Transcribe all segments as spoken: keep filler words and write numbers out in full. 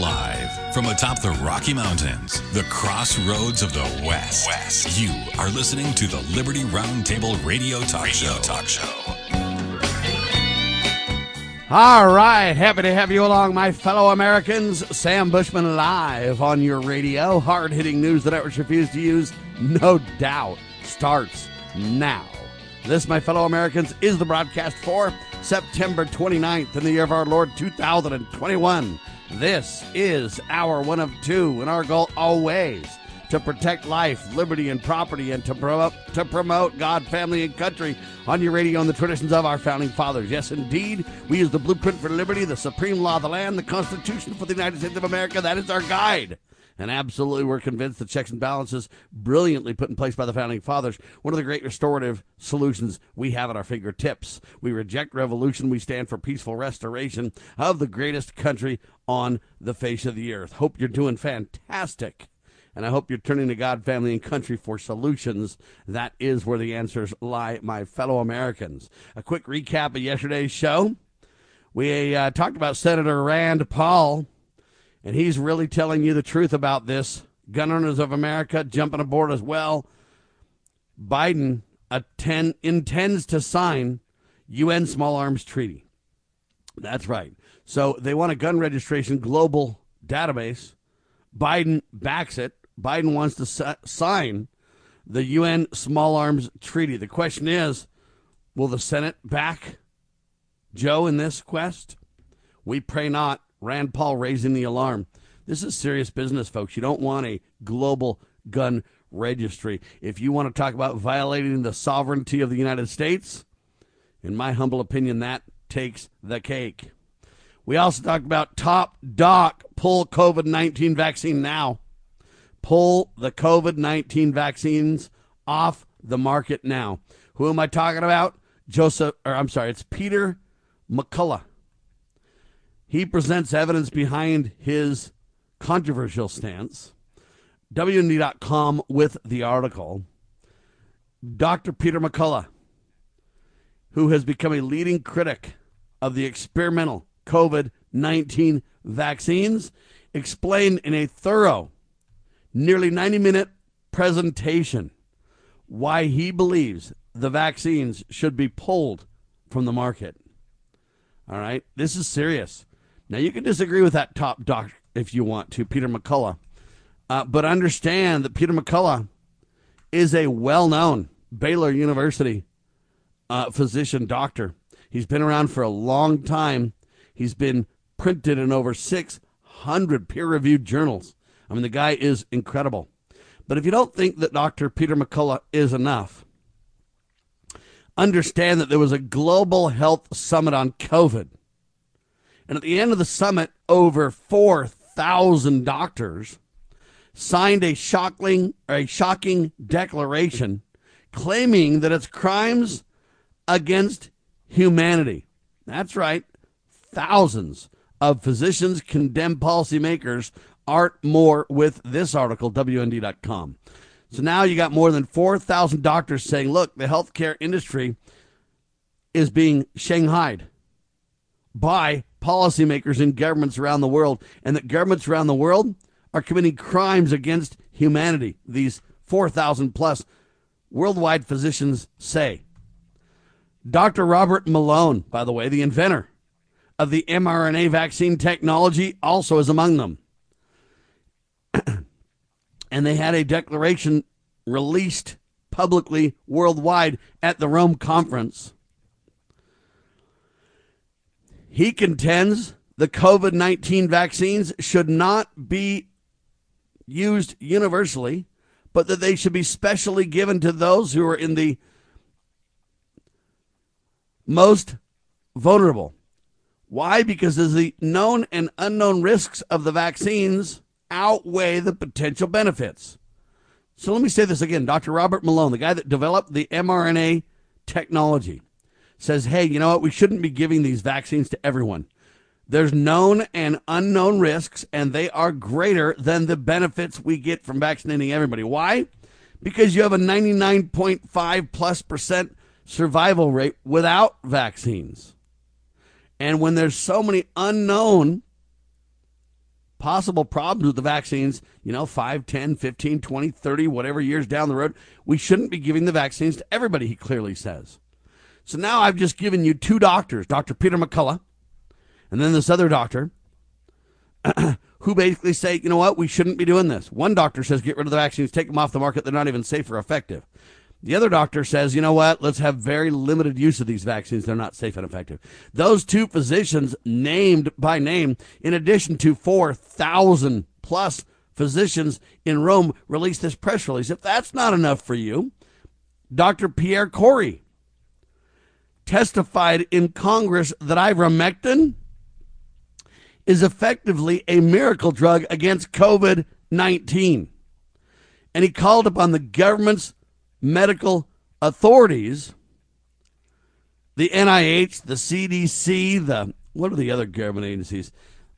Live from atop the Rocky Mountains, the crossroads of the West. West. You are listening to the Liberty Roundtable Radio Talk Radio Show. Talk Show. All right, happy to have you along, my fellow Americans. Sam Bushman live on your radio. Hard-hitting news the networks refuse to use, no doubt, starts now. This, my fellow Americans, is the broadcast for September twenty-ninth in the year of our Lord two thousand twenty-one. This is hour one of two, and our goal always to protect life, liberty, and property, and to promote, to promote God, family, and country on your radio and the traditions of our founding fathers. Yes, indeed, we use the blueprint for liberty, the supreme law of the land, the Constitution for the United States of America. That is our guide. And absolutely, we're convinced the checks and balances brilliantly put in place by the founding fathers, one of the great restorative solutions we have at our fingertips. We reject revolution. We stand for peaceful restoration of the greatest country on the face of the earth. Hope you're doing fantastic. And I hope you're turning to God, family, and country for solutions. That is where the answers lie, my fellow Americans. A quick recap of yesterday's show. We uh, talked about Senator Rand Paul. And he's really telling you the truth about this. Gun owners of America jumping aboard as well. Biden attend, intends to sign U N Small Arms Treaty. That's right. So they want a gun registration global database. Biden backs it. Biden wants to sa- sign the U N Small Arms Treaty. The question is, will the Senate back Joe in this quest? We pray not. Rand Paul raising the alarm. This is serious business, folks. You don't want a global gun registry. If you want to talk about violating the sovereignty of the United States, in my humble opinion, that takes the cake. We also talked about top doc, pull COVID nineteen vaccine now. Pull the COVID nineteen vaccines off the market now. Who am I talking about? Joseph, or I'm sorry, it's Peter McCullough. He presents evidence behind his controversial stance. W N D dot com with the article. Doctor Peter McCullough, who has become a leading critic of the experimental COVID nineteen vaccines, explained in a thorough, nearly ninety-minute presentation why he believes the vaccines should be pulled from the market. All right, this is serious. Now, you can disagree with that top doc if you want to, Peter McCullough. Uh, but understand that Peter McCullough is a well-known Baylor University uh, physician doctor. He's been around for a long time. He's been printed in over six hundred peer-reviewed journals. I mean, the guy is incredible. But if you don't think that Doctor Peter McCullough is enough, understand that there was a global health summit on COVID. And at the end of the summit, over four thousand doctors signed a shocking, a shocking declaration claiming that it's crimes against humanity. That's right. Thousands of physicians condemn policymakers. Art Moore with this article, W N D dot com. So now you got more than four thousand doctors saying, look, the healthcare industry is being shanghaied by policymakers in governments around the world, and that governments around the world are committing crimes against humanity. These four thousand plus worldwide physicians say. Doctor Robert Malone, by the way, the inventor of the mRNA vaccine technology, also is among them. And they had a declaration released publicly worldwide at the Rome conference. He contends the COVID nineteen vaccines should not be used universally, but that they should be specially given to those who are in the most vulnerable. Why? Because the known and unknown risks of the vaccines outweigh the potential benefits. So let me say this again. Doctor Robert Malone, the guy that developed the mRNA technology, says, hey, you know what? We shouldn't be giving these vaccines to everyone. There's known and unknown risks, and they are greater than the benefits we get from vaccinating everybody. Why? Because you have a ninety-nine point five plus percent survival rate without vaccines. And when there's so many unknown possible problems with the vaccines, you know, five, ten, fifteen, twenty, thirty, whatever years down the road, we shouldn't be giving the vaccines to everybody, he clearly says. So now I've just given you two doctors, Doctor Peter McCullough, and then this other doctor, who basically say, you know what, we shouldn't be doing this. One doctor says get rid of the vaccines, take them off the market, they're not even safe or effective. The other doctor says, you know what, let's have very limited use of these vaccines, they're not safe and effective. Those two physicians, named by name, in addition to four thousand plus physicians in Rome, released this press release. If that's not enough for you, Doctor Pierre Corey testified in Congress that ivermectin is effectively a miracle drug against COVID nineteen. And he called upon the government's medical authorities, the N I H, the C D C, the, what are the other government agencies,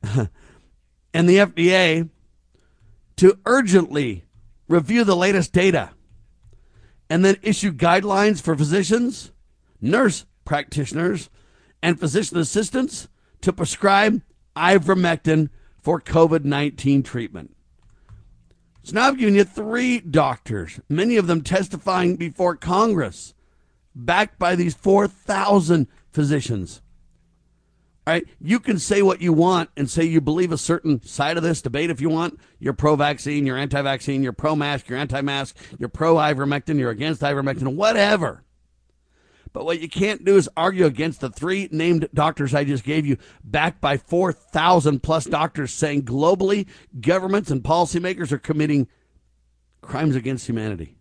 and the F D A, to urgently review the latest data and then issue guidelines for physicians, nurse practitioners, and physician assistants to prescribe ivermectin for COVID nineteen treatment. So now I've given you three doctors, many of them testifying before Congress, backed by these four thousand physicians. All right, you can say what you want and say you believe a certain side of this debate if you want. You're pro-vaccine, you're anti-vaccine, you're pro-mask, you're anti-mask, you're pro-ivermectin, you're against ivermectin, whatever. But what you can't do is argue against the three named doctors I just gave you, backed by four thousand plus doctors saying globally governments and policymakers are committing crimes against humanity.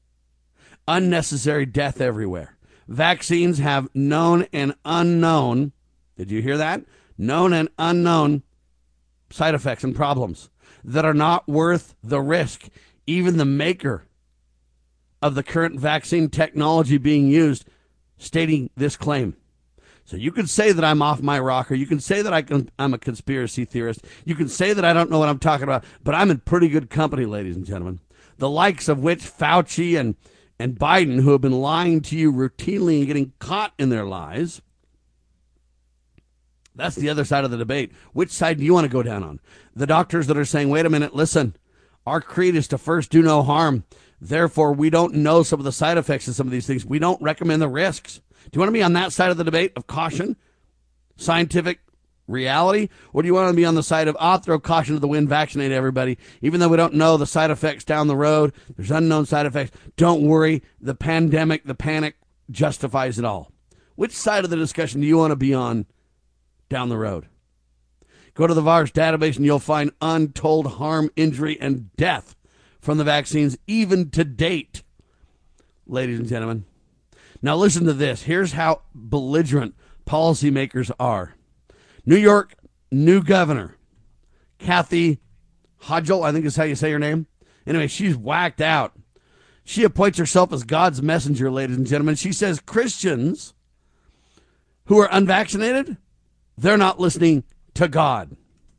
Unnecessary death everywhere. Vaccines have known and unknown, did you hear that? Known and unknown side effects and problems that are not worth the risk. Even the maker of the current vaccine technology being used stating this claim. So you can say that I'm off my rocker. You can say that I can, I'm a conspiracy theorist. You can say that I don't know what I'm talking about, but I'm in pretty good company, ladies and gentlemen. The likes of which Fauci and, and Biden, who have been lying to you routinely and getting caught in their lies. That's the other side of the debate. Which side do you want to go down on? The doctors that are saying, wait a minute, listen, our creed is to first do no harm. Therefore, we don't know some of the side effects of some of these things. We don't recommend the risks. Do you want to be on that side of the debate of caution, scientific reality? Or do you want to be on the side of, I'll throw caution to the wind, vaccinate everybody, even though we don't know the side effects down the road? There's unknown side effects. Don't worry. The pandemic, the panic justifies it all. Which side of the discussion do you want to be on down the road? Go to the virus database and you'll find untold harm, injury, and death from the vaccines, even to date, ladies and gentlemen. Now listen to this. Here's how belligerent policymakers are. New York new governor, Kathy Hochul, I think is how you say her name. Anyway, she's whacked out. She appoints herself as God's messenger, ladies and gentlemen. She says Christians who are unvaccinated, they're not listening to God.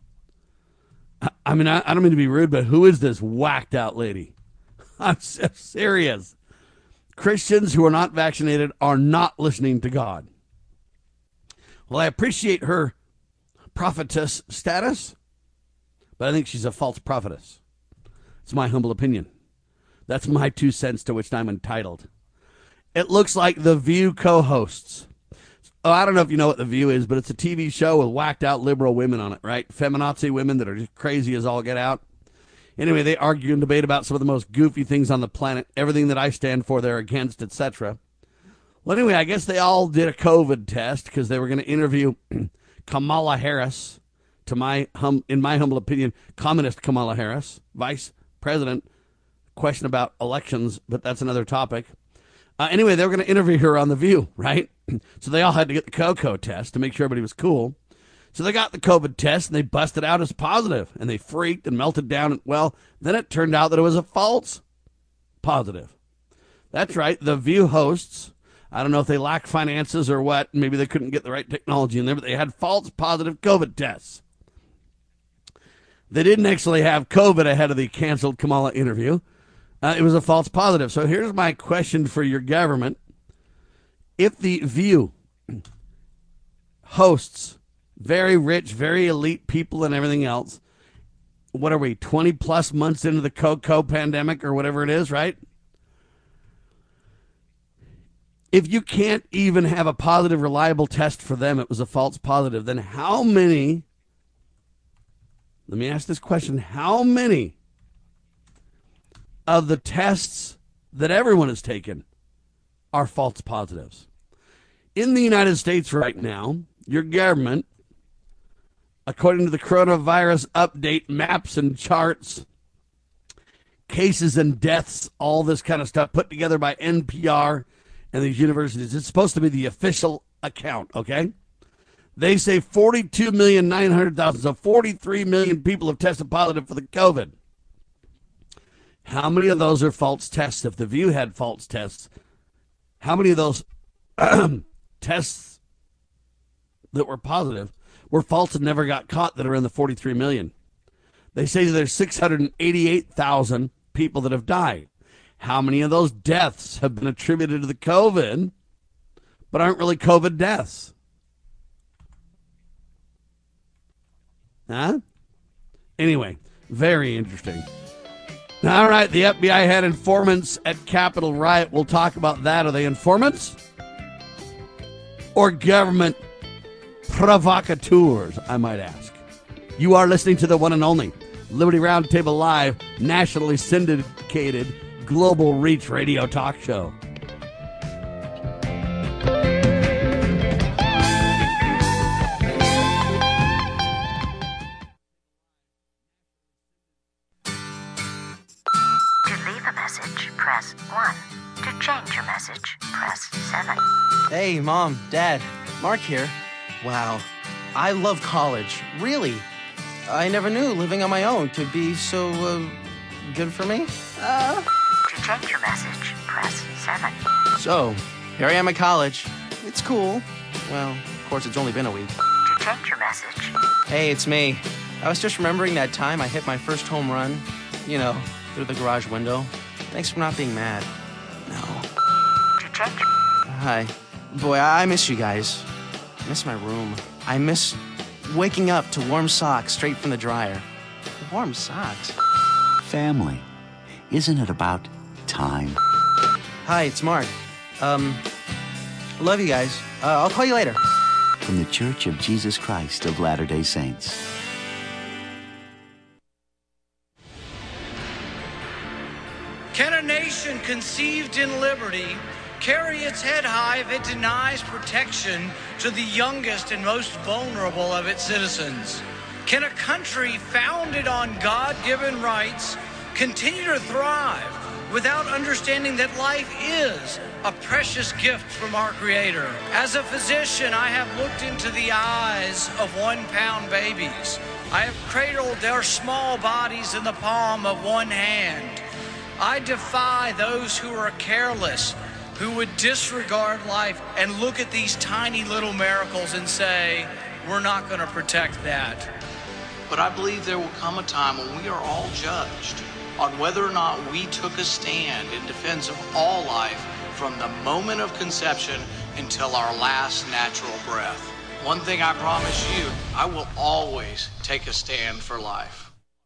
I mean, I, I don't mean to be rude, but who is this whacked out lady? I'm so serious. Christians who are not vaccinated are not listening to God. Well, I appreciate her prophetess status, but I think she's a false prophetess. It's my humble opinion. That's my two cents to which I'm entitled. It looks like The View co-hosts. Oh, I don't know if you know what The View is, but it's a T V show with whacked out liberal women on it, right? Feminazi women that are just crazy as all get out. Anyway, they argue and debate about some of the most goofy things on the planet, everything that I stand for, they're against, et cetera. Well, anyway, I guess they all did a COVID test because they were going to interview Kamala Harris, to my hum, in my humble opinion, communist Kamala Harris, vice president. Question about elections, but that's another topic. Uh, anyway, they were going to interview her on The View, right? So they all had to get the CoCo test to make sure everybody was cool. So they got the COVID test, and they busted out as positive, and they freaked and melted down. And, well, then it turned out that it was a false positive. That's right. The View hosts, I don't know if they lack finances or what. Maybe they couldn't get the right technology in there, but they had false positive COVID tests. They didn't actually have COVID ahead of the canceled Kamala interview. Uh, it was a false positive. So here's my question for your government. If the View hosts very rich, very elite people and everything else, what are we, twenty plus months into the COCO pandemic or whatever it is, right? If you can't even have a positive, reliable test for them, it was a false positive, then how many, let me ask this question, how many of the tests that everyone has taken are false positives? In the United States right now, your government, according to the coronavirus update maps and charts, cases and deaths, all this kind of stuff put together by N P R and these universities, it's supposed to be the official account, okay? They say forty-two million nine hundred thousand, so forty-three million people have tested positive for the COVID. How many of those are false tests? If the View had false tests, how many of those tests that were positive were false and never got caught that are in the forty-three million? They say there's six hundred eighty-eight thousand people that have died. How many of those deaths have been attributed to the COVID, but aren't really COVID deaths? Huh? Anyway, very interesting. All right, the F B I had informants at Capitol riot. We'll talk about that. Are they informants or government provocateurs, I might ask? You are listening to the one and only Liberty Roundtable Live, nationally syndicated, global reach radio talk show. Press one. To change your message, press seven. Hey, Mom, Dad, Mark here. Wow, I love college, really. I never knew living on my own could be so, uh, good for me. Uh... To change your message, press seven. So, here I am at college. It's cool. Well, of course, it's only been a week. To change your message. Hey, it's me. I was just remembering that time I hit my first home run, you know, through the garage window. Thanks for not being mad. No. To change. Hi. Boy, I miss you guys. I miss my room. I miss waking up to warm socks straight from the dryer. Warm socks. Family. Isn't it about time? Hi, it's Mark. Um, love you guys. Uh, I'll call you later. From the Church of Jesus Christ of Latter-day Saints. Can a nation conceived in liberty carry its head high if it denies protection to the youngest and most vulnerable of its citizens? Can a country founded on God-given rights continue to thrive without understanding that life is a precious gift from our Creator? As a physician, I have looked into the eyes of one-pound babies. I have cradled their small bodies in the palm of one hand. I defy those who are careless, who would disregard life and look at these tiny little miracles and say, we're not going to protect that. But I believe there will come a time when we are all judged on whether or not we took a stand in defense of all life from the moment of conception until our last natural breath. One thing I promise you, I will always take a stand for life.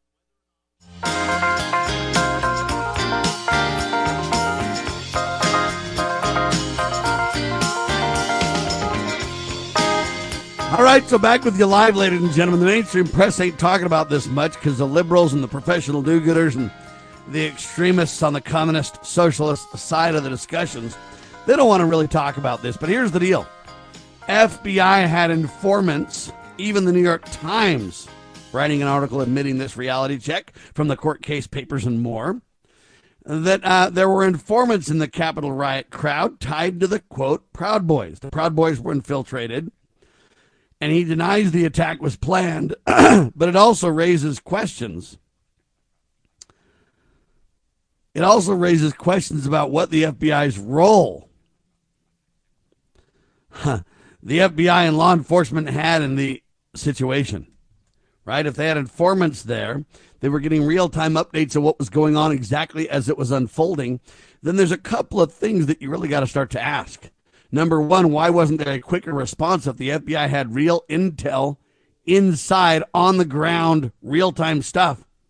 All right, so back with you live, ladies and gentlemen. The mainstream press ain't talking about this much because the liberals and the professional do-gooders and the extremists on the communist socialist side of the discussions, they don't want to really talk about this. But here's the deal. F B I had informants, even the New York Times, writing an article admitting this reality check from the court case papers and more, that uh, there were informants in the Capitol riot crowd tied to the, quote, Proud Boys. The Proud Boys were infiltrated. And he denies the attack was planned, but it also raises questions. It also raises questions about what the F B I's role, huh, the F B I and law enforcement had in the situation, right? If they had informants there, they were getting real-time updates of what was going on exactly as it was unfolding, then there's a couple of things that you really got to start to ask. Number one, why wasn't there a quicker response if the F B I had real intel inside, on the ground, real-time stuff?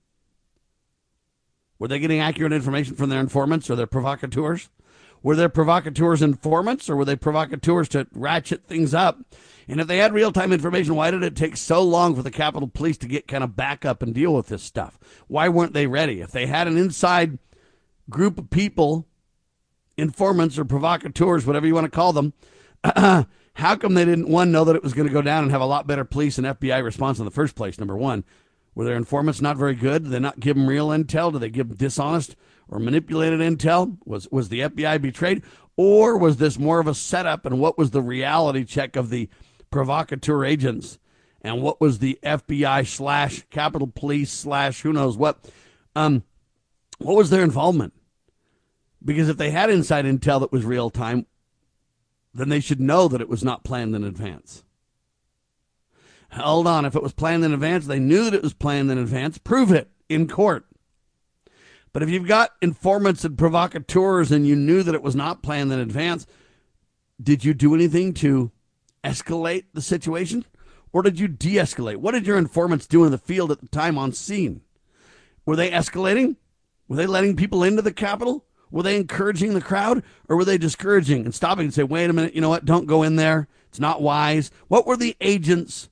Were they getting accurate information from their informants or their provocateurs? Were their provocateurs informants, or were they provocateurs to ratchet things up? And if they had real-time information, why did it take so long for the Capitol Police to get kind of back up and deal with this stuff? Why weren't they ready? If they had an inside group of people, informants or provocateurs, whatever you want to call them, how come they didn't, one, know that it was going to go down and have a lot better police and F B I response in the first place, number one? Were their informants not very good? Did they not give them real intel? Did they give them dishonest or manipulated intel? Was was the F B I betrayed? Or was this more of a setup, and what was the reality check of the provocateur agents? And what was the F B I slash Capitol Police slash who knows what? Um, what was their involvement? Because if they had inside intel that was real time, then they should know that it was not planned in advance. Hold on, if it was planned in advance, they knew that it was planned in advance, prove it in court. But if you've got informants and provocateurs and you knew that it was not planned in advance, did you do anything to escalate the situation? Or did you de-escalate? What did your informants do in the field at the time on scene? Were they escalating? Were they letting people into the Capitol? Were they encouraging the crowd, or were they discouraging and stopping and say, wait a minute, you know what, don't go in there. It's not wise. What were the agents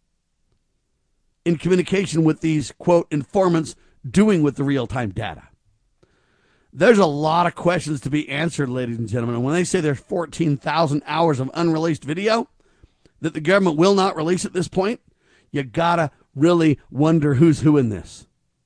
in communication with these, quote, informants doing with the real-time data? There's a lot of questions to be answered, ladies and gentlemen. And when they say there's fourteen thousand hours of unreleased video that the government will not release at this point, you got to really wonder who's who in this.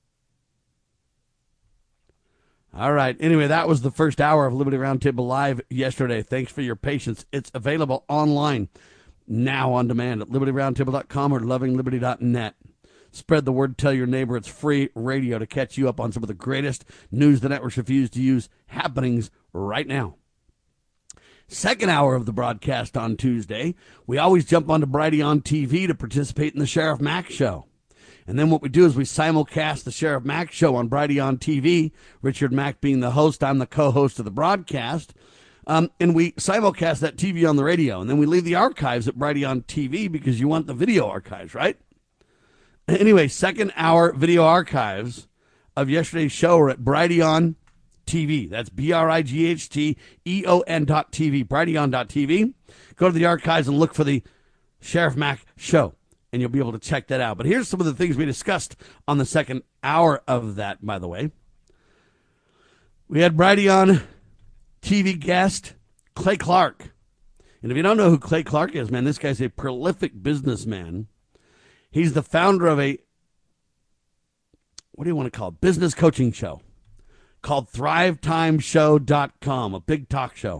All right. Anyway, that was the first hour of Liberty Roundtable Live yesterday. Thanks for your patience. It's available online now on demand at liberty roundtable dot com or loving liberty dot net. Spread the word. Tell your neighbor. It's free radio to catch you up on some of the greatest news the networks refuse to use happenings right now. Second hour of the broadcast on Tuesday, we always jump onto Brighteon T V to participate in the Sheriff Mack Show. And then what we do is we simulcast the Sheriff Mack Show on Brighteon T V, Richard Mack being the host. I'm the co-host of the broadcast. Um, and we simulcast that T V on the radio. And then we leave the archives at Brighteon T V because you want the video archives, right? Anyway, second hour video archives of yesterday's show are at Brighteon T V. That's B R I G H T E O N dot T V, Brighteon dot T V. Go to the archives and look for the Sheriff Mack Show, and you'll be able to check that out. But here's some of the things we discussed on the second hour of that, by the way. We had Brighteon T V guest Clay Clark. And if you don't know who Clay Clark is, man, this guy's a prolific businessman. He's the founder of a, what do you want to call it, business coaching show called thrive time show dot com, a big talk show.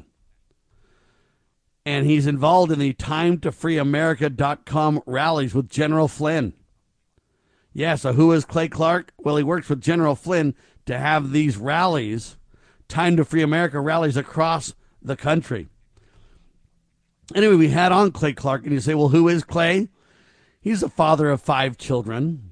And he's involved in the time to free america dot com rallies with General Flynn. Yeah, so who is Clay Clark? Well, he works with General Flynn to have these rallies, Time to Free America rallies across the country. Anyway, we had on Clay Clark, and you say, well, who is Clay? He's the father of five children.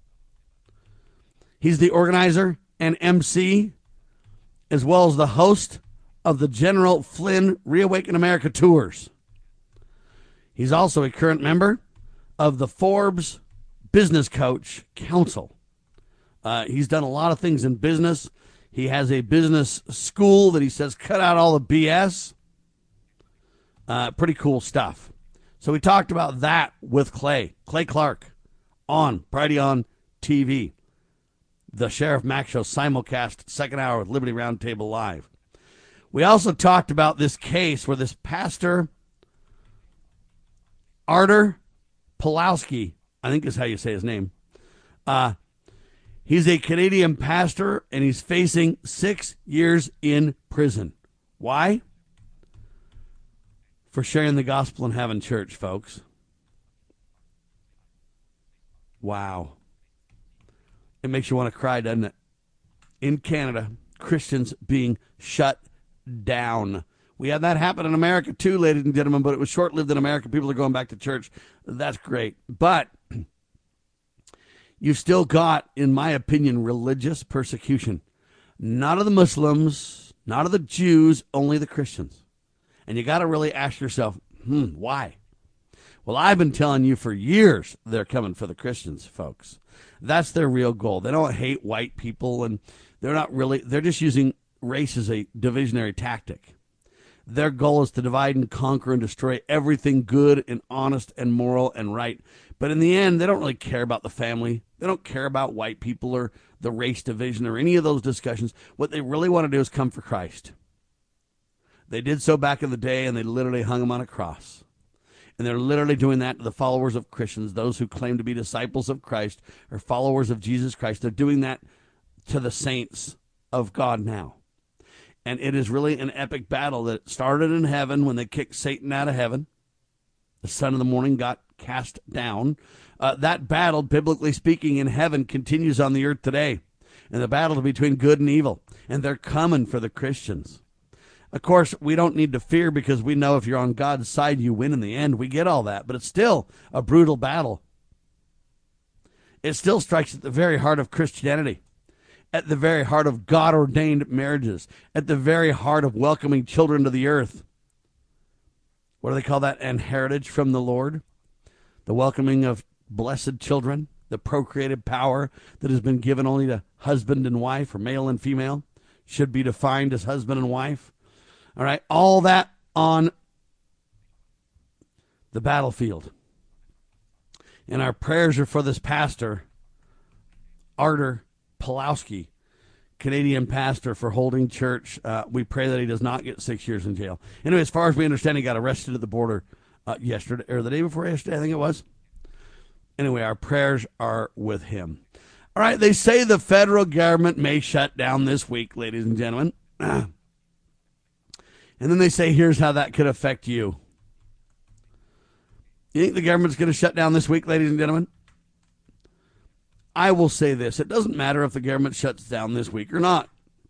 He's the organizer and M C, as well as the host of the General Flynn Reawaken America tours. He's also a current member of the Forbes Business Coach Council. Uh, he's done a lot of things in business. He has a business school that he says cut out all the B S. Uh, pretty cool stuff. So we talked about that with Clay, Clay Clark, on Brighteon T V. The Sheriff Mack Show simulcast, second hour with Liberty Roundtable Live. We also talked about this case where this pastor, Artur Pawlowski, I think is how you say his name, uh, he's a Canadian pastor, and he's facing six years in prison. Why? For sharing the gospel and having church, folks. Wow. It makes you want to cry, doesn't it? In Canada, Christians being shut down. We had that happen in America too, ladies and gentlemen, but it was short-lived in America. People are going back to church. That's great. But you've still got, in my opinion, religious persecution. Not of the Muslims, not of the Jews, only the Christians. And you got to really ask yourself, hmm, why? Well, I've been telling you for years they're coming for the Christians, folks. That's their real goal. They don't hate white people, and they're not really, they're just using race as a divisionary tactic. Their goal is to divide and conquer and destroy everything good and honest and moral and right. But in the end, they don't really care about the family. They don't care about white people or the race division or any of those discussions. What they really want to do is come for Christ. They did so back in the day, and they literally hung him on a cross. And they're literally doing that to the followers of Christians, those who claim to be disciples of Christ or followers of Jesus Christ. They're doing that to the saints of God now. And it is really an epic battle that started in heaven when they kicked Satan out of heaven. The son of the morning got cast down. Uh, that battle, biblically speaking, in heaven continues on the earth today. And the battle between good and evil. And they're coming for the Christians. Of course, we don't need to fear because we know if you're on God's side, you win in the end. We get all that, but it's still a brutal battle. It still strikes at the very heart of Christianity, at the very heart of God-ordained marriages, at the very heart of welcoming children to the earth. What do they call that? An heritage from the Lord? The welcoming of blessed children, the procreative power that has been given only to husband and wife, or male and female, should be defined as husband and wife. All right, all that on the battlefield. And our prayers are for this pastor, Artur Pawlowski, Canadian pastor, for holding church. Uh, we pray that he does not get six years in jail. Anyway, as far as we understand, he got arrested at the border uh, yesterday, or the day before yesterday, I think it was. Anyway, our prayers are with him. All right, they say the federal government may shut down this week, ladies and gentlemen. And then they say, here's how that could affect you. You think the government's going to shut down this week, ladies and gentlemen? I will say this. It doesn't matter if the government shuts down this week or not.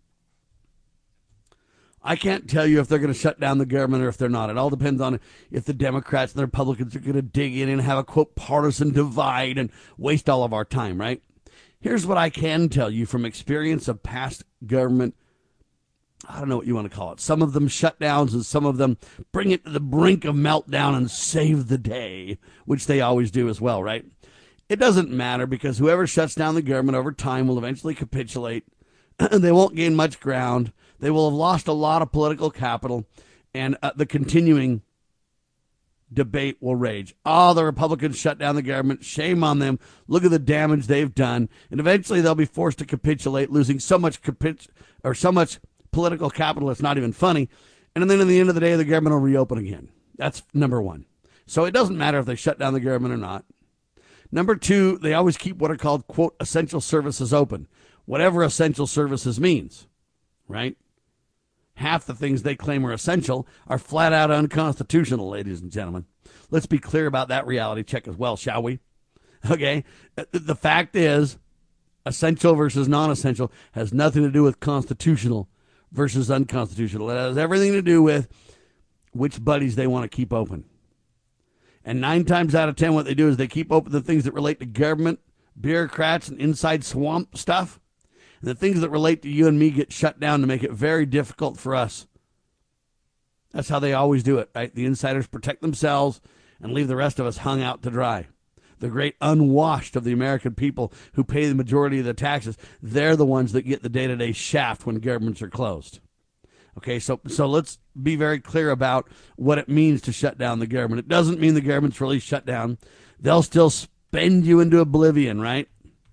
I can't tell you if they're going to shut down the government or if they're not. It all depends on if the Democrats and the Republicans are going to dig in and have a, quote, partisan divide and waste all of our time, right? Here's what I can tell you from experience of past government, I don't know what you want to call it. Some of them shutdowns and some of them bring it to the brink of meltdown and save the day, which they always do as well, right? It doesn't matter because whoever shuts down the government over time will eventually capitulate. They won't gain much ground. They will have lost a lot of political capital, and uh, the continuing debate will rage. Oh, the Republicans shut down the government. Shame on them. Look at the damage they've done. And eventually they'll be forced to capitulate, losing so much capit- or so much political capital it's not even funny. And then at the end of the day, the government will reopen again. That's number one. So it doesn't matter if they shut down the government or not. Number two, they always keep what are called, quote, essential services open. Whatever essential services means, right? Half the things they claim are essential are flat out unconstitutional, ladies and gentlemen. Let's be clear about that reality check as well, shall we? Okay, the fact is, essential versus non-essential has nothing to do with constitutional versus unconstitutional. It has everything to do with which buddies they want to keep open. And nine times out of ten, what they do is they keep open the things that relate to government, bureaucrats, and inside swamp stuff. And the things that relate to you and me get shut down to make it very difficult for us. That's how they always do it, right? The insiders protect themselves and leave the rest of us hung out to dry. The great unwashed of the American people who pay the majority of the taxes, they're the ones that get the day-to-day shaft when governments are closed. Okay, so so let's be very clear about what it means to shut down the government. It doesn't mean the government's really shut down. They'll still spend you into oblivion, right?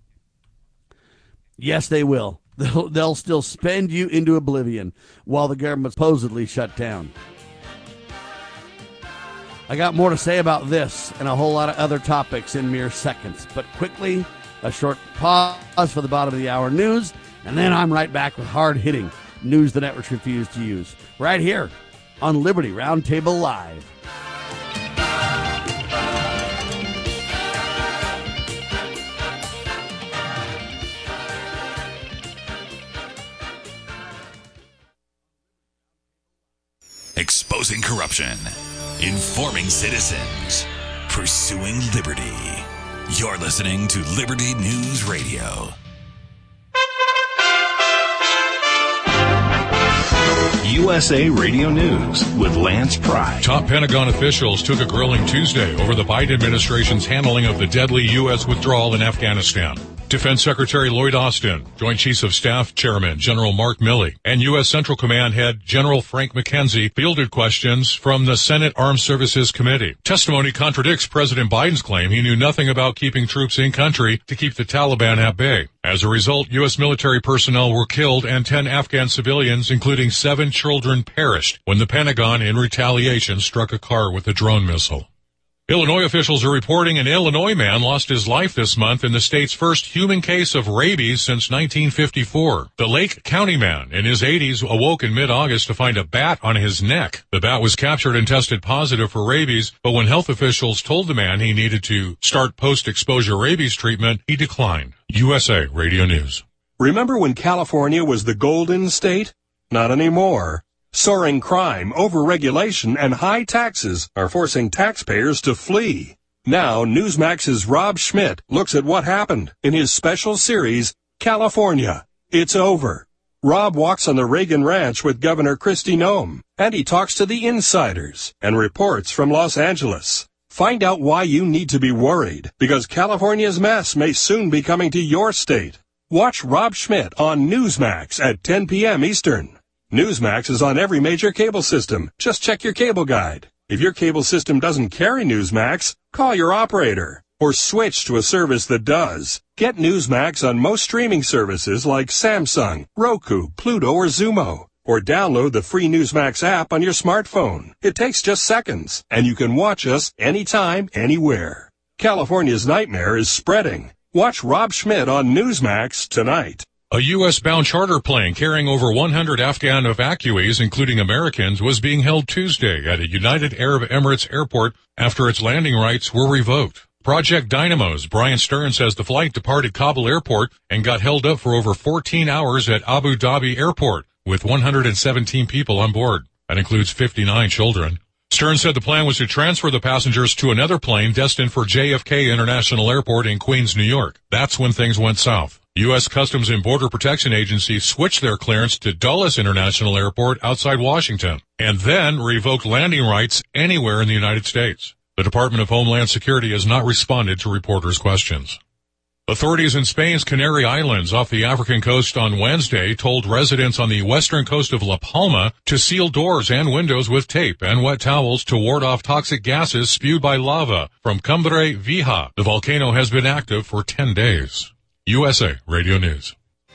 Yes, they will. They'll, they'll still spend you into oblivion while the government's supposedly shut down. I got more to say about this and a whole lot of other topics in mere seconds. But quickly, a short pause for the bottom of the hour news, and then I'm right back with hard-hitting news the networks refuse to use. Right here on Liberty Roundtable Live. Exposing corruption, informing citizens, pursuing liberty. You're listening to Liberty News Radio. U S A Radio News with Lance Pry. Top Pentagon officials took a grilling Tuesday over the Biden administration's handling of the deadly U S withdrawal in Afghanistan. Defense Secretary Lloyd Austin, Joint Chiefs of Staff Chairman General Mark Milley, and U S Central Command Head General Frank McKenzie fielded questions from the Senate Armed Services Committee. Testimony contradicts President Biden's claim he knew nothing about keeping troops in country to keep the Taliban at bay. As a result, U S military personnel were killed and ten Afghan civilians, including seven children, perished when the Pentagon, in retaliation, struck a car with a drone missile. Illinois officials are reporting an Illinois man lost his life this month in the state's first human case of rabies since nineteen fifty-four. The Lake County man in his eighties awoke in mid-August to find a bat on his neck. The bat was captured and tested positive for rabies, but when health officials told the man he needed to start post-exposure rabies treatment, he declined. U S A Radio News. Remember when California was the Golden State? Not anymore. Soaring crime, overregulation, and high taxes are forcing taxpayers to flee. Now, Newsmax's Rob Schmidt looks at what happened in his special series, California. It's over. Rob walks on the Reagan Ranch with Governor Kristi Noem, and he talks to the insiders and reports from Los Angeles. Find out why you need to be worried, because California's mess may soon be coming to your state. Watch Rob Schmidt on Newsmax at ten p.m. Eastern. Newsmax is on every major cable system. Just check your cable guide. If your cable system doesn't carry Newsmax, call your operator or switch to a service that does. Get Newsmax on most streaming services like Samsung, Roku, Pluto, or Zumo. Or download the free Newsmax app on your smartphone. It takes just seconds, and you can watch us anytime, anywhere. California's nightmare is spreading. Watch Rob Schmidt on Newsmax tonight. A U S-bound charter plane carrying over one hundred Afghan evacuees, including Americans, was being held Tuesday at a United Arab Emirates airport after its landing rights were revoked. Project Dynamo's Brian Stern says the flight departed Kabul airport and got held up for over fourteen hours at Abu Dhabi airport with one hundred seventeen people on board. That includes fifty-nine children. Stern said the plan was to transfer the passengers to another plane destined for J F K International Airport in Queens, New York. That's when things went south. U S Customs and Border Protection Agency switched their clearance to Dulles International Airport outside Washington, and then revoked landing rights anywhere in the United States. The Department of Homeland Security has not responded to reporters' questions. Authorities in Spain's Canary Islands off the African coast on Wednesday told residents on the western coast of La Palma to seal doors and windows with tape and wet towels to ward off toxic gases spewed by lava from Cumbre Vieja. The volcano has been active for ten days. U S A Radio News.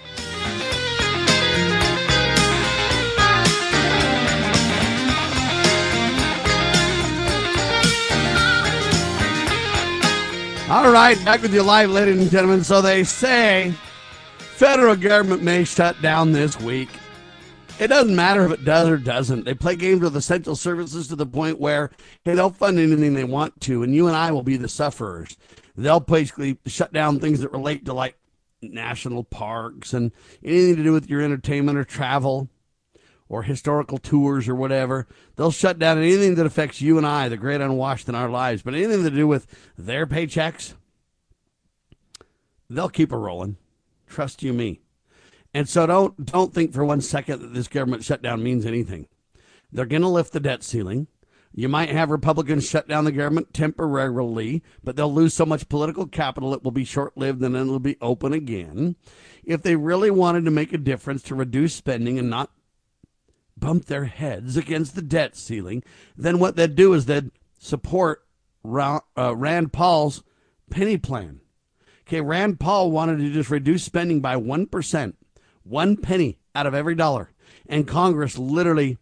All right, back with you live, ladies and gentlemen. So they say federal government may shut down this week. It doesn't matter if it does or doesn't. They play games with essential services to the point where, hey, they'll fund anything they want to, and you and I will be the sufferers. They'll basically shut down things that relate to, like, national parks and anything to do with your entertainment or travel or historical tours or whatever. They'll shut down anything that affects you and I, the great unwashed in our lives. But anything to do with their paychecks, they'll keep it rolling. Trust you me. And so don't don't think for one second that this government shutdown means anything. They're going to lift the debt ceiling. You might have Republicans shut down the government temporarily, but they'll lose so much political capital it will be short-lived and then it'll be open again. If they really wanted to make a difference to reduce spending and not bump their heads against the debt ceiling, then what they'd do is they'd support Rand Paul's penny plan. Okay, Rand Paul wanted to just reduce spending by one percent, one penny out of every dollar, and Congress literally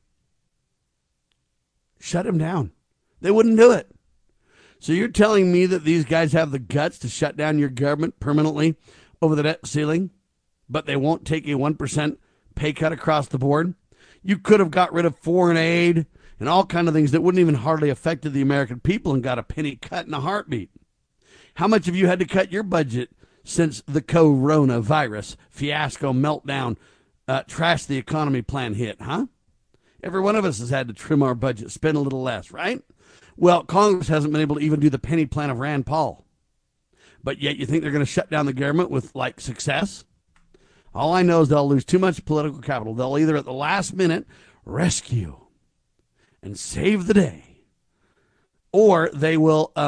shut him down. They wouldn't do it. So you're telling me that these guys have the guts to shut down your government permanently over the debt ceiling, but they won't take a one percent pay cut across the board? You could have got rid of foreign aid and all kind of things that wouldn't even hardly affected the American people and got a penny cut in a heartbeat. How much have you had to cut your budget since the coronavirus fiasco meltdown, uh, trash the economy plan hit, huh? Every one of us has had to trim our budget, spend a little less, right? Well, Congress hasn't been able to even do the penny plan of Rand Paul. But yet you think they're going to shut down the government with, like, success? All I know is they'll lose too much political capital. They'll either at the last minute rescue and save the day, or they will um,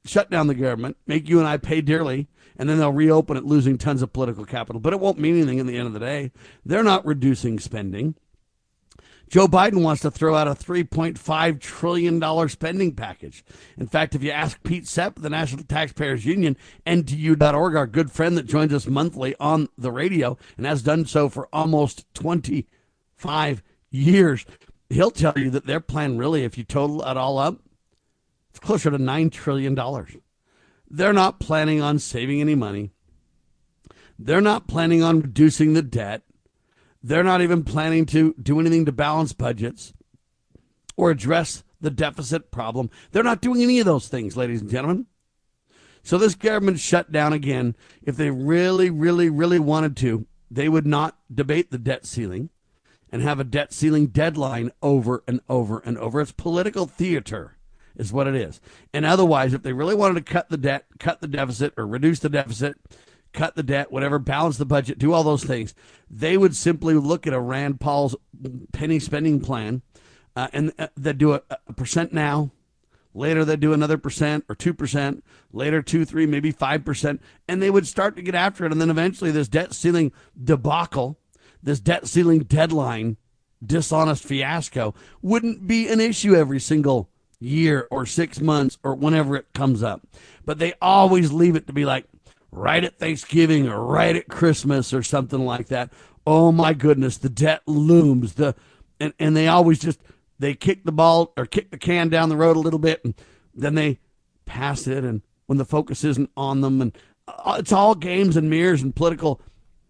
shut down the government, make you and I pay dearly, and then they'll reopen it losing tons of political capital. But it won't mean anything in the end of the day. They're not reducing spending. Joe Biden wants to throw out a three point five trillion dollars spending package. In fact, if you ask Pete Sepp, the National Taxpayers Union, N T U dot org, our good friend that joins us monthly on the radio and has done so for almost twenty-five years, he'll tell you that their plan really, if you total it all up, it's closer to nine trillion dollars. They're not planning on saving any money. They're not planning on reducing the debt. They're not even planning to do anything to balance budgets or address the deficit problem. They're not doing any of those things, ladies and gentlemen. So this government shutdown again, if they really, really, really wanted to, they would not debate the debt ceiling and have a debt ceiling deadline over and over and over. It's political theater is what it is. And otherwise, if they really wanted to cut the debt, cut the deficit, or reduce the deficit, cut the debt, whatever, balance the budget, do all those things, they would simply look at a Rand Paul's penny spending plan, uh, and uh, they'd do a, a percent now, later they'd do another percent or two percent, later two, three, maybe five percent, and they would start to get after it. And then eventually this debt ceiling debacle, this debt ceiling deadline, dishonest fiasco wouldn't be an issue every single year or six months or whenever it comes up. But they always leave it to be like, right at Thanksgiving or right at Christmas or something like that. Oh my goodness, the debt looms. The and, and they always just, they kick the ball or kick the can down the road a little bit, and then they pass it, and when the focus isn't on them, and it's all games and mirrors and political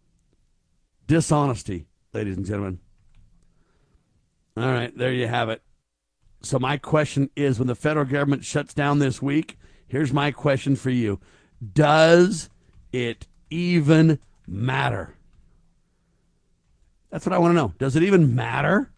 dishonesty, ladies and gentlemen. All right, there you have it. So my question is, when the federal government shuts down this week, here's my question for you. Does it even matter? That's what I want to know. Does it even matter?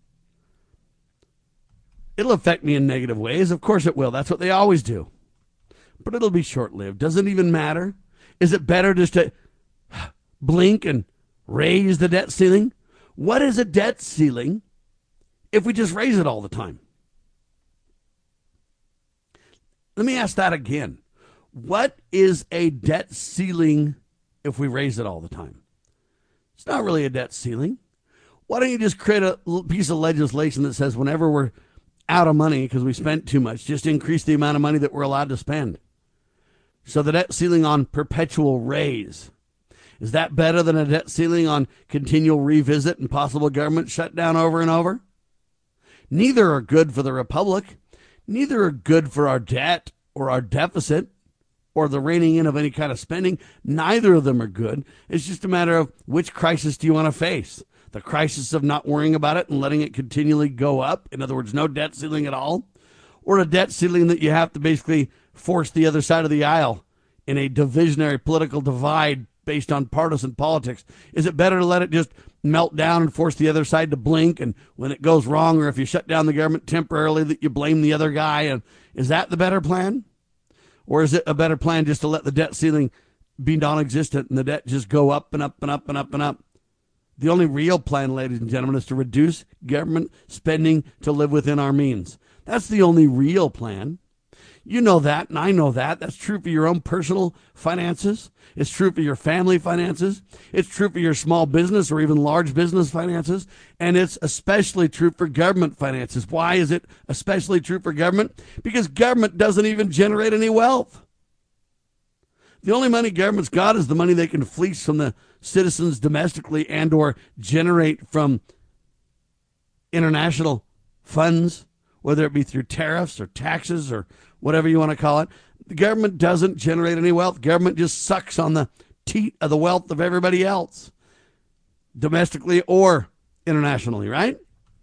It'll affect me in negative ways. Of course it will. That's what they always do. But it'll be short-lived. Does it even matter? Is it better just to blink and raise the debt ceiling? What is a debt ceiling if we just raise it all the time? Let me ask that again. What is a debt ceiling if we raise it all the time? It's not really a debt ceiling. Why don't you just create a piece of legislation that says whenever we're out of money because we spent too much, just increase the amount of money that we're allowed to spend? So the debt ceiling on perpetual raise, is that better than a debt ceiling on continual revisit and possible government shutdown over and over? Neither are good for the republic. Neither are good for our debt or our deficit, or the reining in of any kind of spending. Neither of them are good. It's just a matter of which crisis do you want to face? The crisis of not worrying about it and letting it continually go up. In other words, no debt ceiling at all. Or a debt ceiling that you have to basically force the other side of the aisle in a divisionary political divide based on partisan politics. Is it better to let it just melt down and force the other side to blink, and when it goes wrong, or if you shut down the government temporarily, that you blame the other guy? And is that the better plan? Or is it a better plan just to let the debt ceiling be non-existent and the debt just go up and up and up and up and up? The only real plan, ladies and gentlemen, is to reduce government spending to live within our means. That's the only real plan. You know that, and I know that. That's true for your own personal finances. It's true for your family finances. It's true for your small business or even large business finances. And it's especially true for government finances. Why is it especially true for government? Because government doesn't even generate any wealth. The only money government's got is the money they can fleece from the citizens domestically and or generate from international funds, whether it be through tariffs or taxes or whatever you want to call it. The government doesn't generate any wealth. Government just sucks on the teat of the wealth of everybody else, domestically or internationally, right?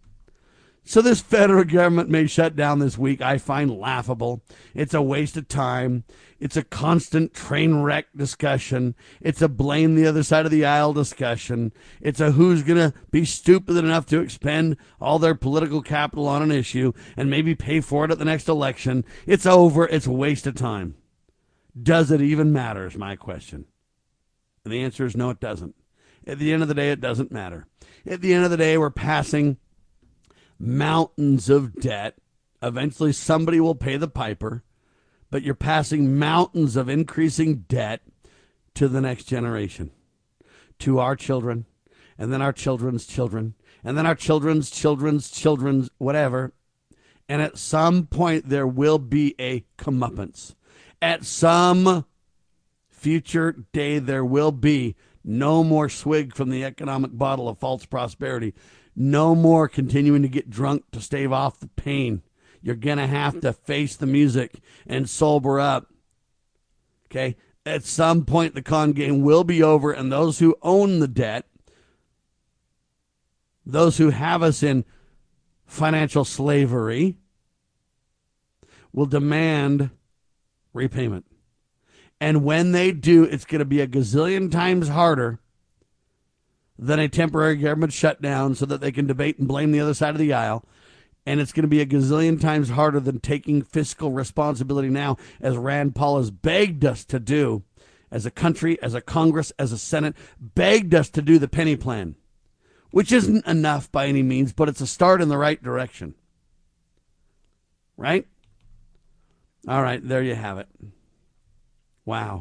So this federal government may shut down this week. I find laughable. It's a waste of time. It's a constant train wreck discussion. It's a blame the other side of the aisle discussion. It's a who's going to be stupid enough to expend all their political capital on an issue and maybe pay for it at the next election. It's over. It's a waste of time. Does it even matter is my question. And the answer is no, it doesn't. At the end of the day, it doesn't matter. At the end of the day, we're passing mountains of debt. Eventually, somebody will pay the piper. but you're passing mountains of increasing debt to the next generation, to our children, and then our children's children, and then our children's children's children's whatever. And at some point, there will be a comeuppance. At some future day, there will be no more swig from the economic bottle of false prosperity. No more continuing to get drunk to stave off the pain. You're going to have to face the music and sober up. Okay? At some point, the con game will be over, and those who own the debt, those who have us in financial slavery, will demand repayment. And when they do, it's going to be a gazillion times harder than a temporary government shutdown so that they can debate and blame the other side of the aisle. And it's going to be a gazillion times harder than taking fiscal responsibility now, as Rand Paul has begged us to do, as a country, as a Congress, as a Senate, begged us to do the penny plan, which isn't enough by any means, but it's a start in the right direction. Right? All right, there you have it. Wow.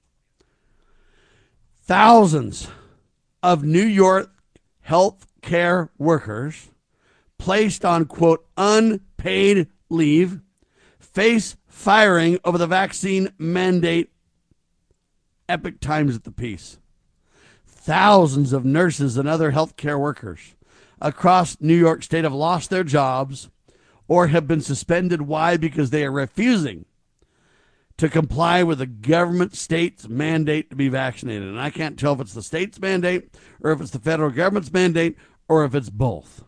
Thousands of New York health care workers placed on, quote, unpaid leave face firing over the vaccine mandate. Epic times at the piece. Thousands of nurses and other health care workers across New York State have lost their jobs or have been suspended. Why? Because they are refusing to comply with the government state's mandate to be vaccinated. And I can't tell if it's the state's mandate or if it's the federal government's mandate or if it's both.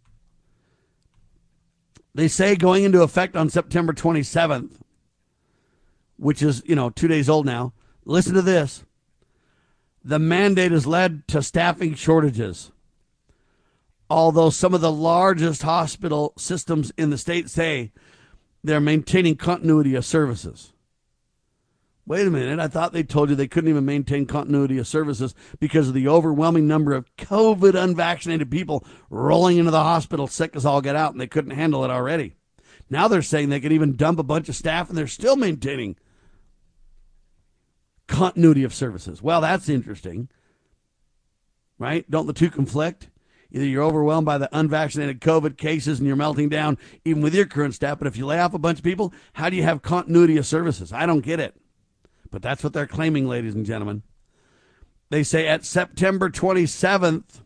They say going into effect on September twenty-seventh, which is, you know, two days old now. Listen to this. The mandate has led to staffing shortages. Although some of the largest hospital systems in the state say they're maintaining continuity of services. Wait a minute, I thought they told you they couldn't even maintain continuity of services because of the overwhelming number of COVID unvaccinated people rolling into the hospital sick as all get out, and they couldn't handle it already. Now they're saying they could even dump a bunch of staff and they're still maintaining continuity of services. Well, that's interesting, right? Don't the two conflict? Either you're overwhelmed by the unvaccinated COVID cases and you're melting down even with your current staff, but if you lay off a bunch of people, how do you have continuity of services? I don't get it. But that's what they're claiming, ladies and gentlemen. They say at September twenty-seventh,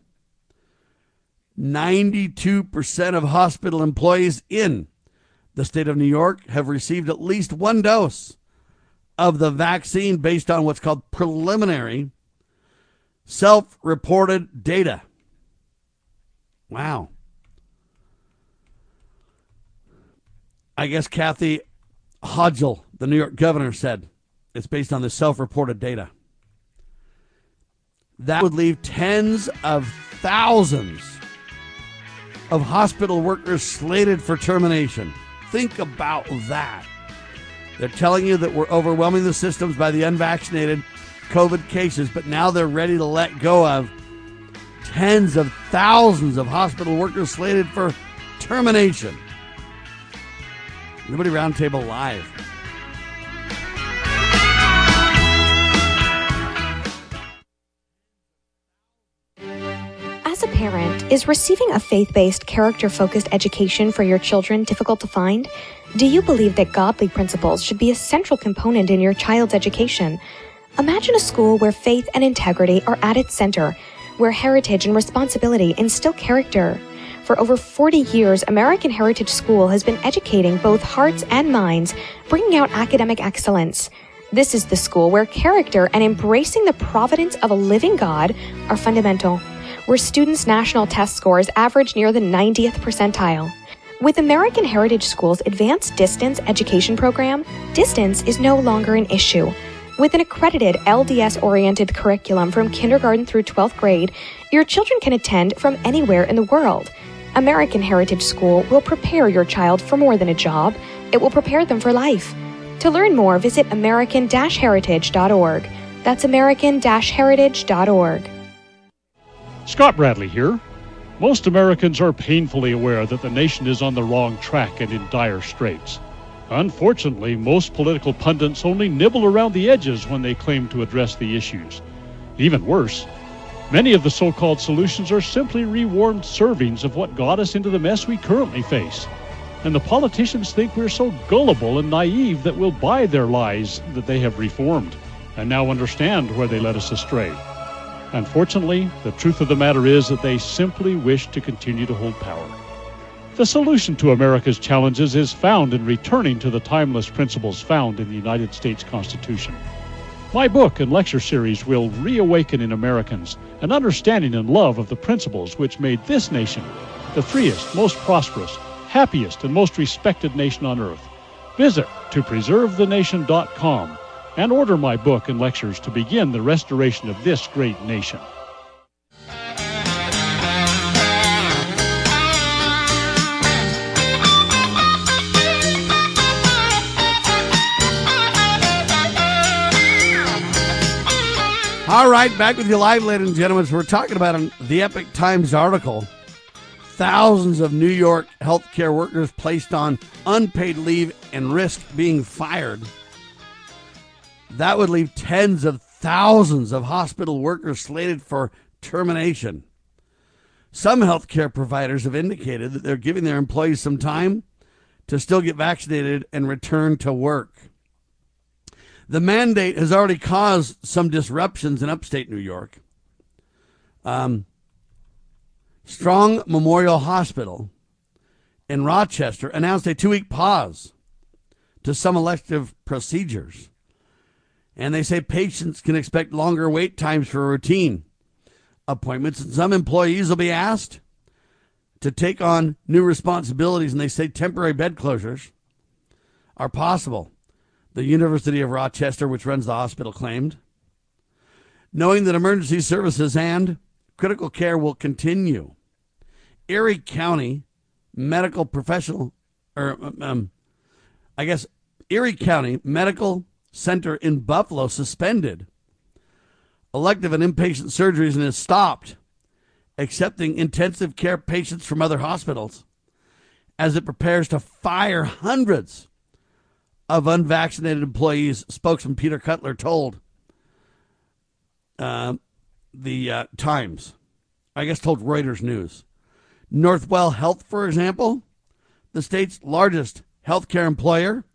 ninety-two percent of hospital employees in the state of New York have received at least one dose of the vaccine based on what's called preliminary self-reported data. Wow. I guess Kathy Hochul, the New York governor, said it's based on the self-reported data. That would leave tens of thousands of hospital workers slated for termination. Think about that. They're telling you that we're overwhelming the systems by the unvaccinated COVID cases, but now they're ready to let go of tens of thousands of hospital workers slated for termination. Liberty Roundtable Live. As a parent, is receiving a faith-based, character-focused education for your children difficult to find? Do you believe that godly principles should be a central component in your child's education? Imagine a school where faith and integrity are at its center, where heritage and responsibility instill character. For over forty years, American Heritage School has been educating both hearts and minds, bringing out academic excellence. This is the school where character and embracing the providence of a living God are fundamental, where students' national test scores average near the ninetieth percentile. With American Heritage School's advanced distance education program, distance is no longer an issue. With an accredited L D S-oriented curriculum from kindergarten through twelfth grade, your children can attend from anywhere in the world. American Heritage School will prepare your child for more than a job. It will prepare them for life. To learn more, visit american dash heritage dot org. That's american dash heritage dot org. Scott Bradley here. Most Americans are painfully aware that the nation is on the wrong track and in dire straits. Unfortunately, most political pundits only nibble around the edges when they claim to address the issues. Even worse, many of the so-called solutions are simply rewarmed servings of what got us into the mess we currently face. And the politicians think we're so gullible and naive that we'll buy their lies that they have reformed, and now understand where they led us astray. Unfortunately, the truth of the matter is that they simply wish to continue to hold power. The solution to America's challenges is found in returning to the timeless principles found in the United States Constitution. My book and lecture series will reawaken in Americans an understanding and love of the principles which made this nation the freest, most prosperous, happiest, and most respected nation on earth. Visit to preserve the nation dot com and order my book and lectures to begin the restoration of this great nation. All right, back with you live, ladies and gentlemen. So we're talking about an, the Epoch Times article. Thousands of New York healthcare workers placed on unpaid leave and risk being fired. That would leave tens of thousands of hospital workers slated for termination. Some healthcare providers have indicated that they're giving their employees some time to still get vaccinated and return to work. The mandate has already caused some disruptions in upstate New York. Um, Strong Memorial Hospital in Rochester announced a two-week pause to some elective procedures. And they say patients can expect longer wait times for routine appointments. And some employees will be asked to take on new responsibilities. And they say temporary bed closures are possible. The University of Rochester, which runs the hospital, claimed. Knowing that emergency services and critical care will continue, Erie County Medical Professional, or um, I guess Erie County Medical Center in Buffalo suspended elective and inpatient surgeries and has stopped accepting intensive care patients from other hospitals as it prepares to fire hundreds of unvaccinated employees, spokesman Peter Cutler told uh, the uh, Times. I guess told Reuters News. Northwell Health, for example, the state's largest healthcare employer,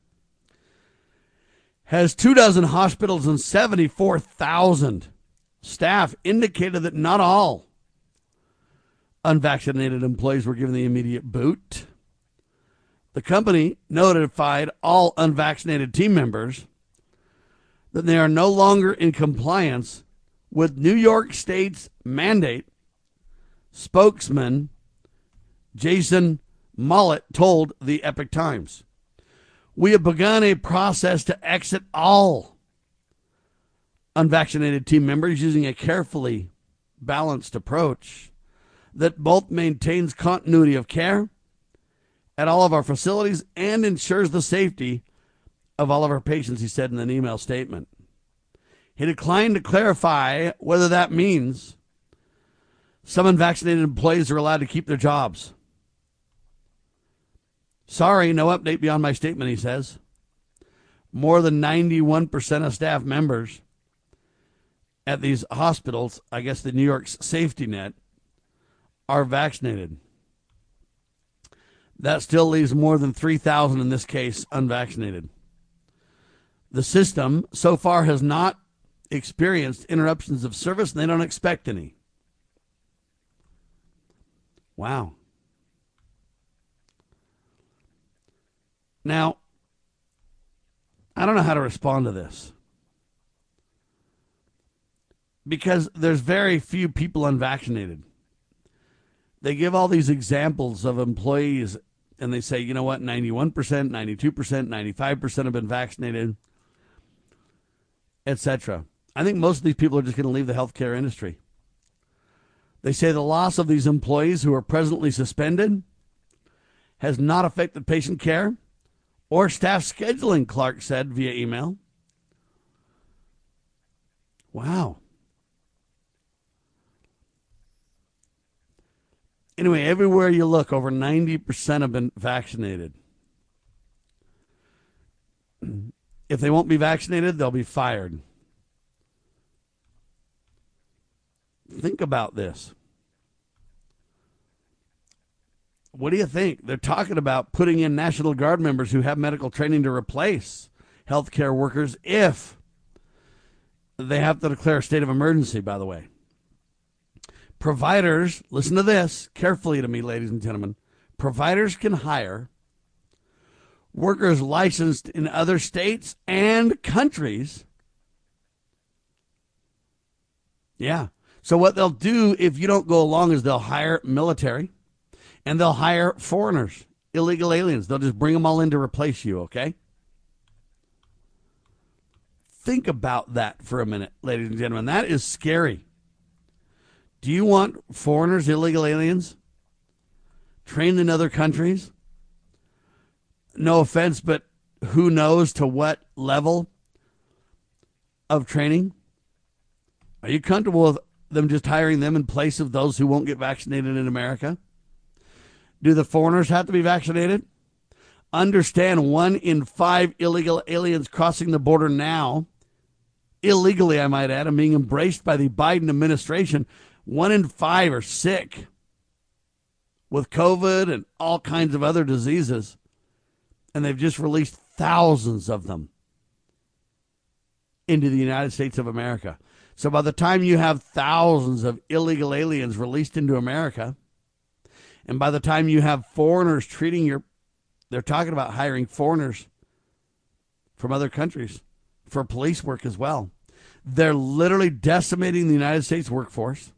has two dozen hospitals and seventy-four thousand staff, indicated that not all unvaccinated employees were given the immediate boot. The company notified all unvaccinated team members that they are no longer in compliance with New York State's mandate. Spokesman Jason Mollett told the Epoch Times, "We have begun a process to exit all unvaccinated team members using a carefully balanced approach that both maintains continuity of care at all of our facilities and ensures the safety of all of our patients," he said in an email statement. He declined to clarify whether that means some unvaccinated employees are allowed to keep their jobs. "Sorry, no update beyond my statement," he says. More than ninety-one percent of staff members at these hospitals, I guess the New York's safety net, are vaccinated. That still leaves more than three thousand in this case unvaccinated. The system so far has not experienced interruptions of service, and they don't expect any. Wow. Now, I don't know how to respond to this, because there's very few people unvaccinated. They give all these examples of employees, and they say, you know what, ninety-one percent, ninety-two percent, ninety-five percent have been vaccinated, et cetera. I think most of these people are just going to leave the healthcare industry. They say the loss of these employees who are presently suspended has not affected patient care or staff scheduling, Clark said via email. Wow. Anyway, everywhere you look, over ninety percent have been vaccinated. If they won't be vaccinated, they'll be fired. Think about this. What do you think? They're talking about putting in National Guard members who have medical training to replace healthcare workers if they have to declare a state of emergency, by the way. Providers, listen to this carefully to me, ladies and gentlemen. Providers can hire workers licensed in other states and countries. Yeah. So what they'll do if you don't go along is they'll hire military and they'll hire foreigners, illegal aliens. They'll just bring them all in to replace you, okay? Think about that for a minute, ladies and gentlemen. That is scary. Do you want foreigners, illegal aliens, trained in other countries? No offense, but who knows to what level of training? Are you comfortable with them just hiring them in place of those who won't get vaccinated in America? Do the foreigners have to be vaccinated? Understand one in five illegal aliens crossing the border now, illegally I might add, and being embraced by the Biden administration. One in five are sick with COVID and all kinds of other diseases. And they've just released thousands of them into the United States of America. So by the time you have thousands of illegal aliens released into America, and by the time you have foreigners treating your, they're talking about hiring foreigners from other countries for police work as well. They're literally decimating the United States workforce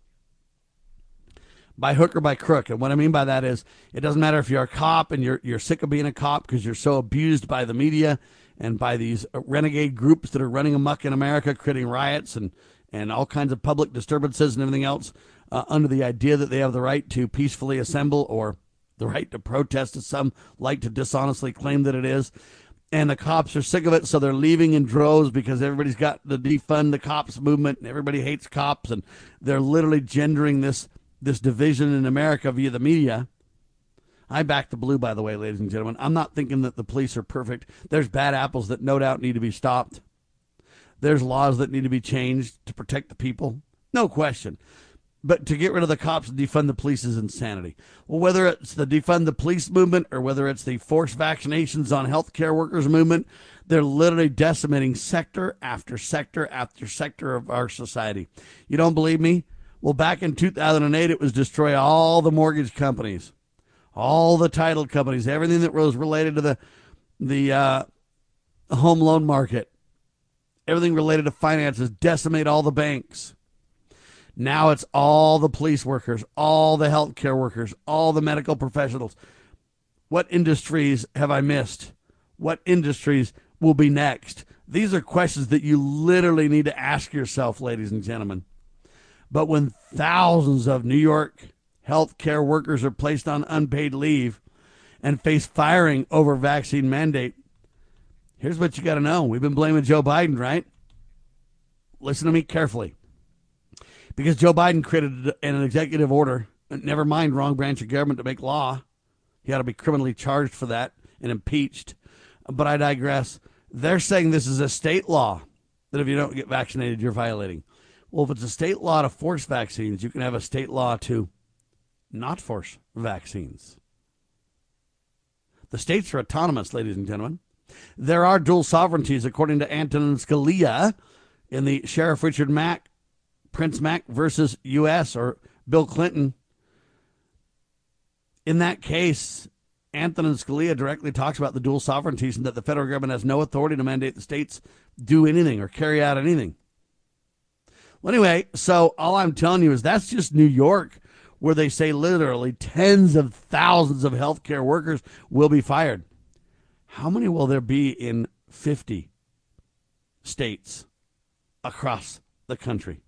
by hook or by crook. And what I mean by that is it doesn't matter if you're a cop and you're you're sick of being a cop because you're so abused by the media and by these renegade groups that are running amok in America, creating riots and, and all kinds of public disturbances and everything else uh, under the idea that they have the right to peacefully assemble or the right to protest, as some like to dishonestly claim that it is. And the cops are sick of it, so they're leaving in droves because everybody's got the defund the cops movement and everybody hates cops, and they're literally gendering this this division in America via the media. I back the blue, by the way, ladies and gentlemen. I'm not thinking that the police are perfect. There's bad apples that no doubt need to be stopped. There's laws that need to be changed to protect the people. No question. But to get rid of the cops and defund the police is insanity. Well, whether it's the defund the police movement or whether it's the forced vaccinations on healthcare workers movement, they're literally decimating sector after sector after sector of our society. You don't believe me? Well, back in two thousand eight, it was destroy all the mortgage companies, all the title companies, everything that was related to the the uh, home loan market, everything related to finances, decimate all the banks. Now it's all the police workers, all the healthcare workers, all the medical professionals. What industries have I missed? What industries will be next? These are questions that you literally need to ask yourself, ladies and gentlemen. But when thousands of New York healthcare workers are placed on unpaid leave and face firing over vaccine mandate, here's what you got to know. We've been blaming Joe Biden, right? Listen to me carefully. Because Joe Biden created an executive order, never mind wrong branch of government, to make law. He ought to be criminally charged for that and impeached. But I digress. They're saying this is a state law, that if you don't get vaccinated, you're violating. Well, if it's a state law to force vaccines, you can have a state law to not force vaccines. The states are autonomous, ladies and gentlemen. There are dual sovereignties, according to Antonin Scalia in the Sheriff Richard Mack, Prince Mac versus U S or Bill Clinton. In that case, Antonin Scalia directly talks about the dual sovereignties and that the federal government has no authority to mandate the states do anything or carry out anything. Well, anyway, so all I'm telling you is that's just New York, where they say literally tens of thousands of healthcare workers will be fired. How many will there be in fifty states across the country?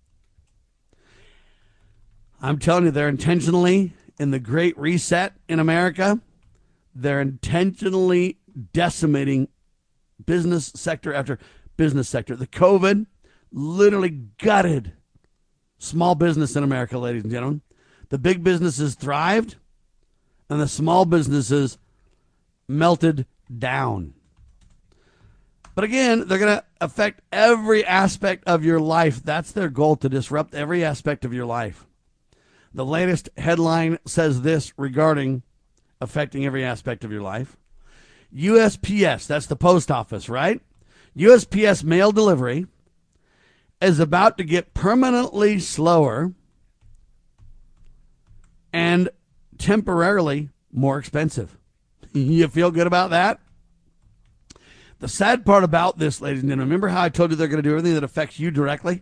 I'm telling you, they're intentionally, in the Great Reset in America, they're intentionally decimating business sector after business sector. The COVID literally gutted small business in America, ladies and gentlemen. The big businesses thrived, and the small businesses melted down. But again, they're going to affect every aspect of your life. That's their goal, to disrupt every aspect of your life. The latest headline says this regarding affecting every aspect of your life. U S P S, that's the post office, right? U S P S mail delivery is about to get permanently slower and temporarily more expensive. You feel good about that? The sad part about this, ladies and gentlemen, remember how I told you they're going to do everything that affects you directly?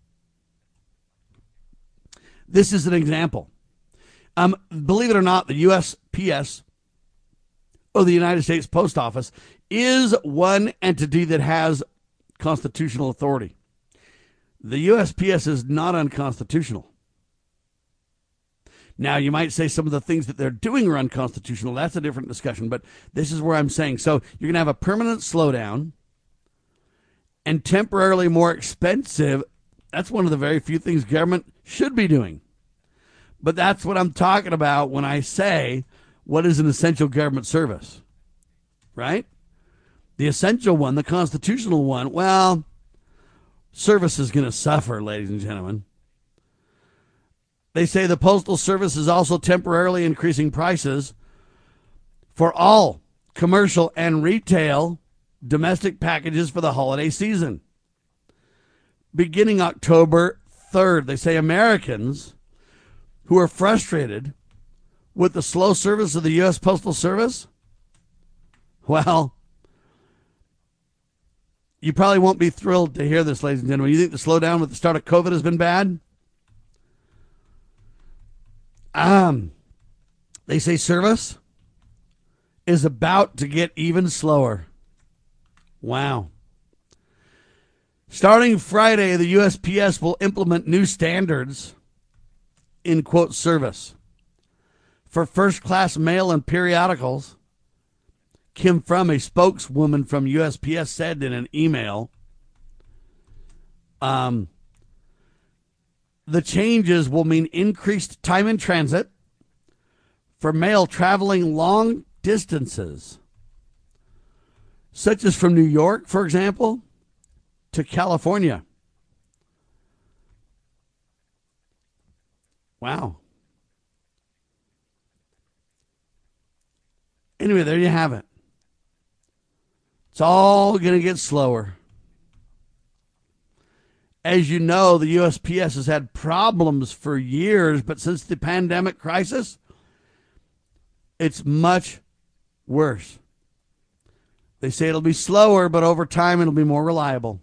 This is an example. Um, believe it or not, the U S P S, or the United States Post Office, is one entity that has constitutional authority. The U S P S is not unconstitutional. Now, you might say some of the things that they're doing are unconstitutional. That's a different discussion, but this is where I'm saying. So you're going to have a permanent slowdown and temporarily more expensive. That's one of the very few things government should be doing. But that's what I'm talking about when I say, what is an essential government service? Right? The essential one, the constitutional one, well, service is going to suffer, ladies and gentlemen. They say the Postal Service is also temporarily increasing prices for all commercial and retail domestic packages for the holiday season. Beginning October third, they say Americans who are frustrated with the slow service of the U S Postal Service, well, you probably won't be thrilled to hear this, ladies and gentlemen. You think the slowdown with the start of COVID has been bad? Um, they say service is about to get even slower. Wow. Starting Friday, the U S P S will implement new standards in, quote, service for first-class mail and periodicals. Kim Frum, a spokeswoman from U S P S, said in an email, um, the changes will mean increased time in transit for mail traveling long distances, such as from New York, for example, to California. Wow. Anyway, there you have it. It's all going to get slower. As you know, the U S P S has had problems for years, but since the pandemic crisis, it's much worse. They say it'll be slower, but over time it'll be more reliable.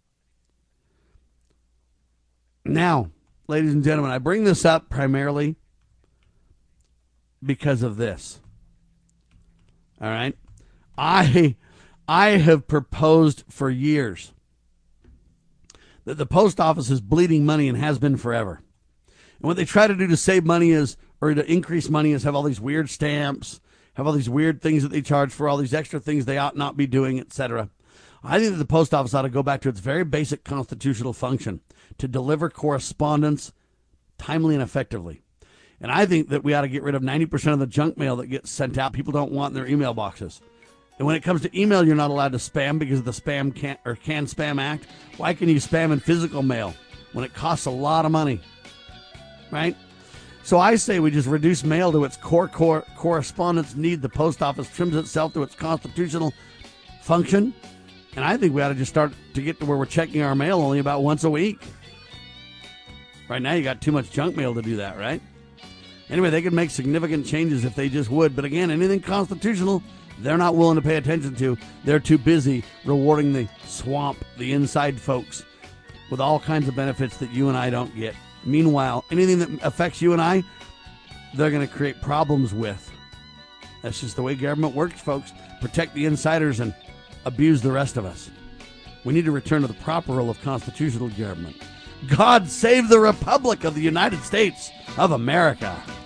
Now, ladies and gentlemen, I bring this up primarily because of this. All right? I, I have proposed for years that the post office is bleeding money and has been forever. And what they try to do to save money is, or to increase money, is have all these weird stamps, have all these weird things that they charge for, all these extra things they ought not be doing, et cetera. I think that the post office ought to go back to its very basic constitutional function, to deliver correspondence timely and effectively. And I think that we ought to get rid of ninety percent of the junk mail that gets sent out people don't want in their email boxes. And when it comes to email, you're not allowed to spam because of the Spam can or Can Spam Act. Why can you spam in physical mail when it costs a lot of money? Right? So I say we just reduce mail to its core, core correspondence need. The post office trims itself to its constitutional function. And I think we ought to just start to get to where we're checking our mail only about once a week. Right now, you got too much junk mail to do that, right? Anyway, they could make significant changes if they just would. But again, anything constitutional, they're not willing to pay attention to. They're too busy rewarding the swamp, the inside folks, with all kinds of benefits that you and I don't get. Meanwhile, anything that affects you and I, they're going to create problems with. That's just the way government works, folks. Protect the insiders and abuse the rest of us. We need to return to the proper role of constitutional government. God save the Republic of the United States of America.